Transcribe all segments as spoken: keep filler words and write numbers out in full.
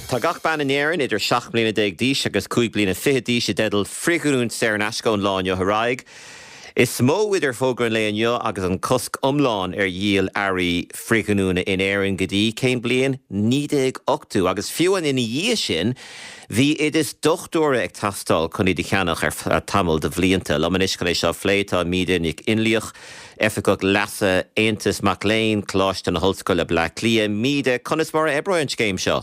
Tá gach ban in éireann idir seach bliana déag díos agus cúig bliana fiche díos dedal fricúún sé an eascón láineo Haraig. Is mó idir fógran léonio agus an cosc omláin ar díal airí fricúúna in éireann godí céim blian nídéag octú agus fiúan ina dhé sin hí it is dochtúra ag tastal chun iad cheannach ar tamil de bhlianta lomanis go éis seo phléitá míidir nig inlíoch efficach lasa Aontas MacLean cláiste na hoscoile Black Clia míide conas mar ebroint céim seo.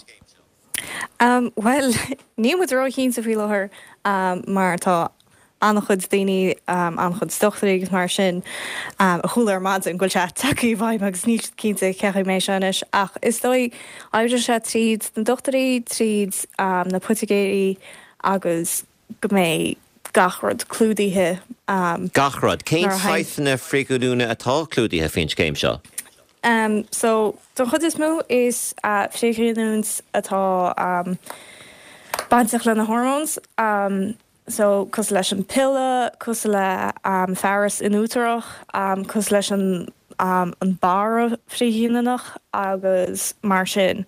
Um, well, ní mu rá chin sa bhí láthair um, mar tá annachchud daoine um, annachchud stochtarí agus mar sin um, a chuúlar mad an ghfuil se takeí bhaim agus níos cínta cecha mé seanis ach is dói áidir se tríd na dochtarí tríd um, na putigéirí agus go mé gachrod clúdaithe. Um, gachrod, céim feithna fricúúna atá clúdaithe fin céim seo? Um, so, don chud is mú is uh, fricúúns atá um, baintach le na hormóns. Um, so, cos leis an pille, cos le um, ferris in útarach, um, cos leis an, um, an bara fricúúnach agus mar sin.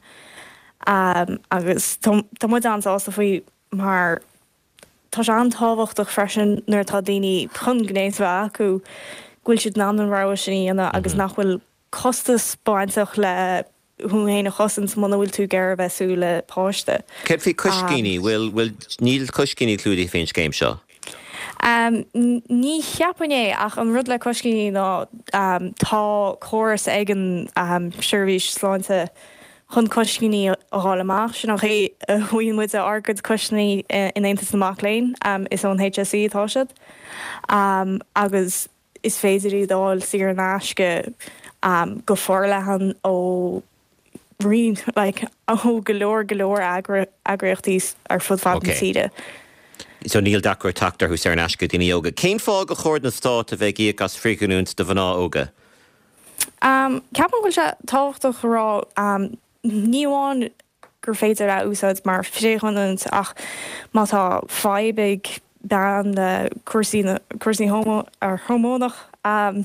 Um, agus tá mu an ásta faoi mar tá sé an táhachtach freisin nuair tá daoine chun gnéisbh acu gúil siad ná an ráha sin íana agus nachhfuil costas baintach le hún héna chosans mna bhfuil tú geir bheitsú le páiste. Ceir fhí coscíní bhfuil bhfuil níl coscíní clúdaí féin céim seo? Um, ní cheapané ach an rud le coscíní ná um, tá choras ag an um, seirbhís sláinte chun coscíní a hála amach sin nach é chuoin muid a argad coscíní in Aontas na MacLean um, is ón H S E atá siad um, agus is féidirí dáil siar an aisce Um, go forlehan ó rin like ó galoor galoor agri agriachtaí ar fud fad na tíide. So níl dacr tactar hús ar an aisce daoine óga. Céim fág go chóir na stát a bheith íag as fricúúns de bhaná óga? Um, Ceapan go se táhachtach rá um, níháin gur féidir a úsáid mar fréchannant ach má tá fáibig ban le cuasaí homo ar hormónach um,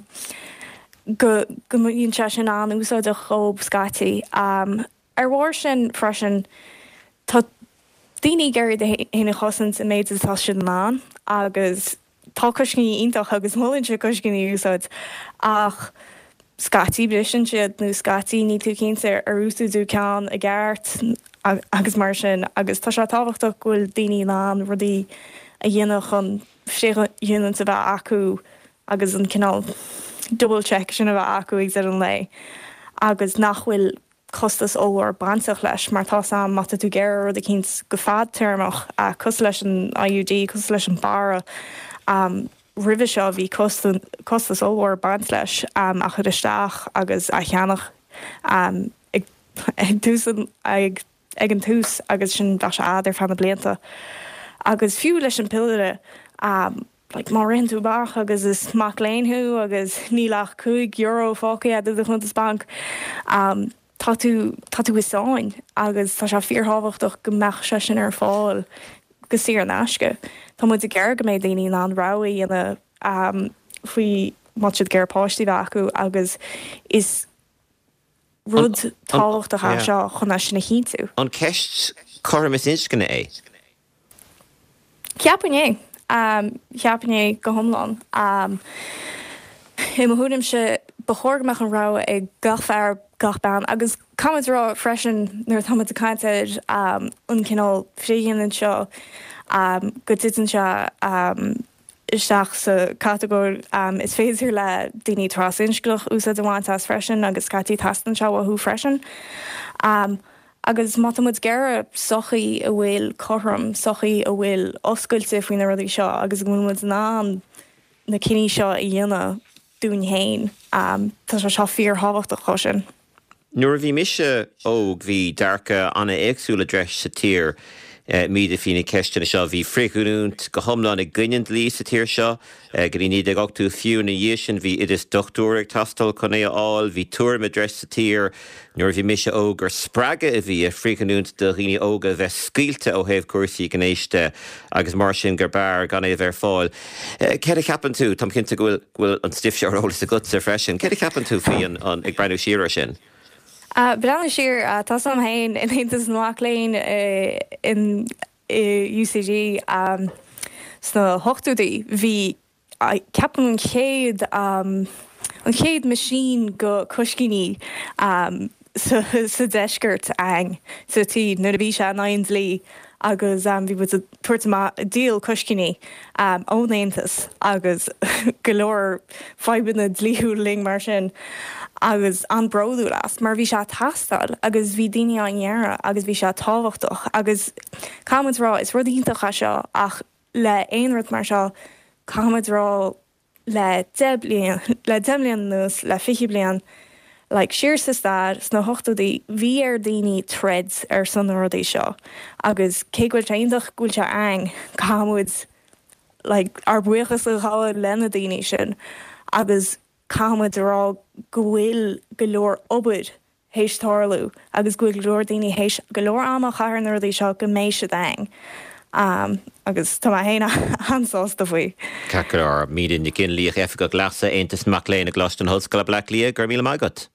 go go íon se sin an úsáid a chob scatí. Um, ar bhir sin freisin tá daoine geirí héna chosint a méid atá sin lán agus tá coscíní ionintach agus mólinn se coscíní úsáid ach scatí blisin siad nó scatí ní tú cinnte ar úsú dú ceann a gceart agus mar sin agus tá se táhachtach ghfuil daoine lán rudí a dhéanamh chun dhéanaan sa bheith acu agus an cinál double check sin a bheith acu ag an lei agus nachhfuil costas óhar baintach leis mar tá sam mata tú géir rud a cinnt go fad termach a cos leis an I U D, cos leis an bara um, rih seo bhí costas óhar baint leis um, a chud isteach agus a cheannach um, ag, ag, túsan, ag, ag an tús agus sin bhe se áidir fanna blianta agus fiú leis an pillire um, like mar rin tú bach agus is MacLeanú agus nílach cúig euro fáci a du chun bank um, tá tú isáin agus tá se fíortháhachtach go meach se sin ar fáil go sí an aisce. Tá mu a geir go méid daoine an ráí ana um, faoi mat siad géir páistí acu agus is rud táhachtach a seo chun sin na chinú. An ceist chom is inscinna é? Ceapané. Um, Cheapané go thomláin. Um, I mo thuúnim se bechorgamach an rá ag gachfear gachban agus cumid rá freisin nuair tamid a caiinteid um, an cinál fríhéanann seo um, go titan seo um, isteach sa categóir um, is féidir le daoine trasínsclach úsad amháin as freisin agus catí tastan seo a thu freisin. Um, agus matamid geire sochaí a bhfuil chorm, sochaí a bhfuil oscailte faoin na rudaí seo, agus gúnmid ná na cinní seo i dhéana dún héin. Um, tá se seo fíorthábhacht a chosin. Nuair a bhí mise óg bhí dearca anna éagsúla dreis sa tír uh, míad a fína ceistena seo bhí fricúúnt go thomláin ag gcuineann lí sa tír seo uh, go ní ag ochtú fiú na dhé sin bhí idir dochtúra ag tastal chun é áil bhí tuairm a dreis sa tír nuair bhí mise óg gur spreaga a bhí a fricúúnt do riine óga bheith scaoilte ó thaobh cuasaí gnéiste agus mar sin gur bear gan é bhar fáil. Uh, Cead a ceapan tú, tam cinnta bhfuil an stiif seorólas a gut sa freisin, cead a ceapan tú faoin an ag breanú siar sin? Uh, Brenn siir uh, tá am hain in hétas nuachléin uh, in uh, U C G um, sna hochtúdaí hí uh, ceapan an chéad um, an chéad machine go cosciní um, sa, sa deisgurt ang sa tí nu a bhí se nine lí agus um, bhí bud a tuairtama díal cosciní um, ónéantas agus golóir febanna dlíú ling mar sin agus an broadú las, mar bhí se tastal agus bhí daine an dhearra agus bhí se táhachtach agus cámad rá is rud íntacha seo ach le éonrad mar seo cámad rá le de blian le de blian nús le fichi blian like siir sa stad sna hochtúdaí bhí ar daoine threads ar san rudaí seo agus cé gúil teindach gúil se ang cámad like ar buchas a cháid lena daoine sin agus cámad rá gohfuil golóir obair hééis tárlú agus gohfuil golóir daoine hééis golóir am a chaar na rudaí seo go mééis se dang. Um, agus tá héna ansásta faoi. Cacar mírin de cin líoch efa go glasa Aontas Mac Léinn a Glaston Hoscoil a Black Lia gur míle maigat.